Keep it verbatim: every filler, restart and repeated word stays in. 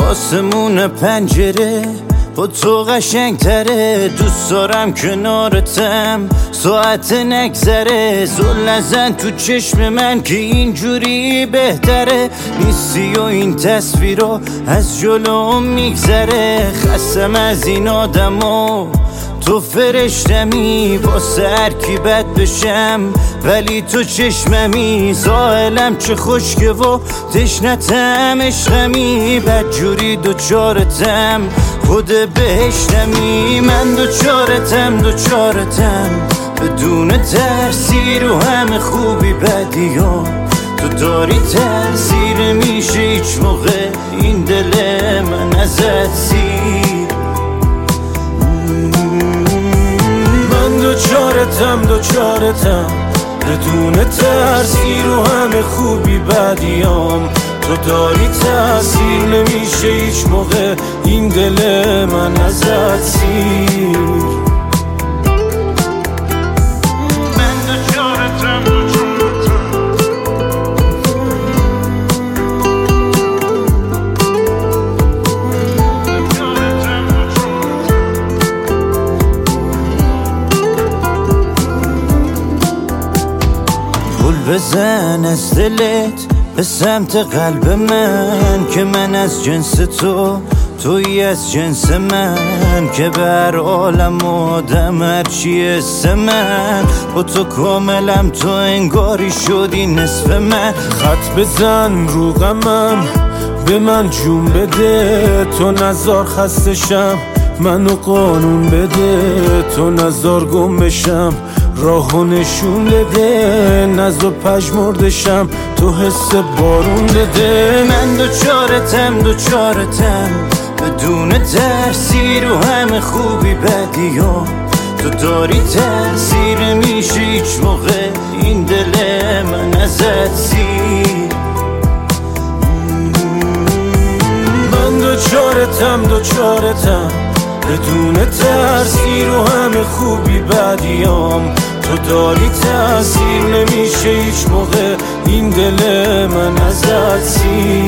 آسمون پنجره با تو قشنگ تره، دوست دارم کنارتم ساعت نگذره. زل نزن تو چشم من که اینجوری بهتره، نیستی و این تصویرها از جلوم میگذره. خستم از این آدما تو فرشتمی، واسه هر کی بد بشم ولی تو چشممی. ساحلم چه خشکه و تشنتم عشقمی، بدجوری دوچارتم خود بهشتمی. من دوچارتم دوچارتم بدون ترسی، رو همه خوبی بدی ها تو داری تاثیر. میشه هیچ موقع این دل من ازت سیر. دوچارتم دوچارتم بدون ترسی، رو همه خوبی بدیام تو داری تاثیر. نمیشه هیچ موقع این دل من ازت سیر. بزن از دلت به سمت قلب من، که من از جنس تو توی از جنس من. که بر عالم آدم هرچی اسم من، با تو کاملم تو انگاری شدی نصف من. خط بزن رو غمم به من جون بده، تو نزار خستشم منو قانون بده. تو نزار گم بشم راهو نشون بده، نزو پژمردشم تو حس بارون بده. من دوچارتم دوچارتم بدون ترسی، رو همه خوبی بدی ها تو داری تاثیر. میشه هیچ موقع این دل من ازت سیر. من دوچارتم دوچارتم بدون ترسی، رو همه خوبی بدیام تو داری تاثیر. نمیشه هیچ موقع این دل من ازت سیر.